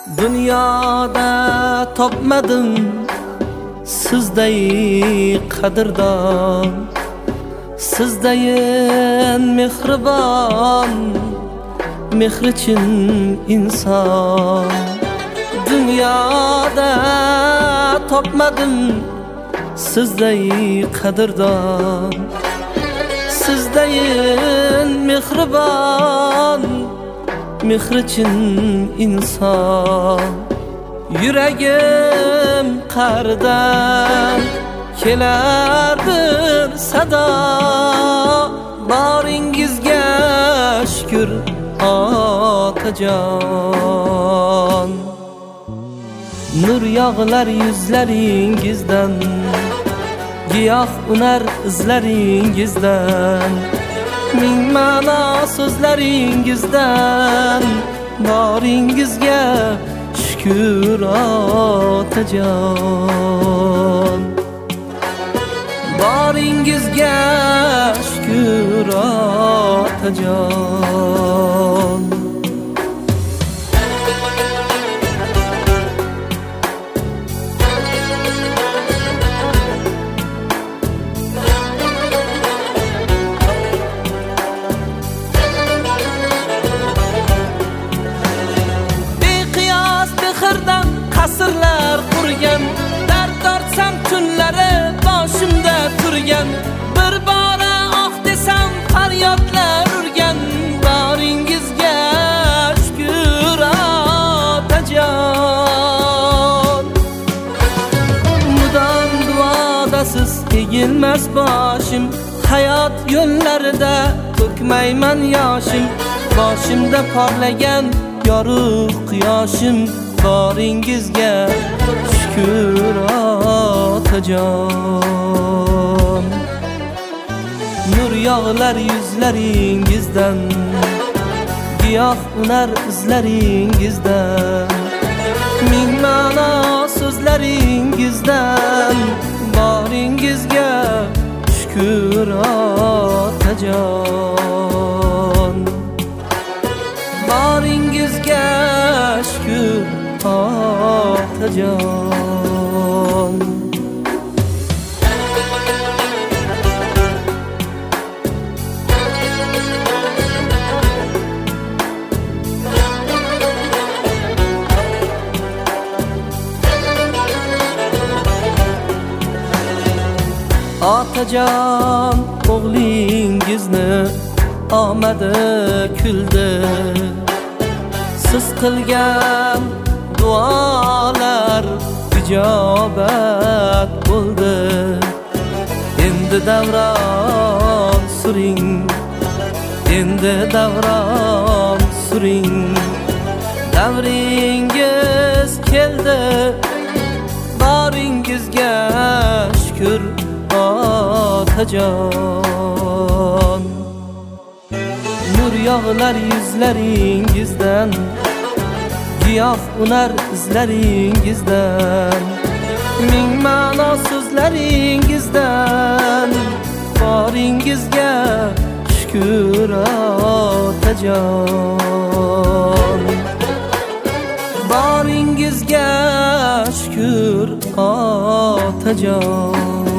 Dünyada topmadım sizday qadrdon, sizdayin mehribon, mehr için inson. Dünyada topmadım sizday qadrdon, sizdayin mehribon, mehr için inson. Yüreğim qardan kelar bir sada, baringizga shukr otajon. Nur yog'lar yuzlaringizdan, giyoh unar izlaringizdan, ming ma'no so'zlaringizdan, boringizga shukr otajon. Boringizga shukr otajon. Qasrlar qurgan, dard tortsam tunlari boshimda turgan, bir bora oh desam faryodlar urgan, boringizga shukr otajon. Mudom duodasiz egilmas boshim, hayot yo'llarida to'kmayman yoshim, boshimda porlagan yorug' quyoshim, boringizga shukr otajon. Nur yog'lar yuzlaringizdan, giyoh unar izlaringizdan, ming ma'no so'zlaringizdan, boringizga shukr otajon. Boringizga shukr otajon. Otajon o'g'lingizni omadi kuldi, siz qilgan duolar ijobat bo'ldi. Endi davron suring, endi davron suring, davringiz keldi, boringizga shukr otajon. Nur yog'lar yuzlaringizdan, giyoh unar izlaringizdan, ming ma'no so'zlaringizdan, boringizga shukr otajon. Boringizga shukr otajon.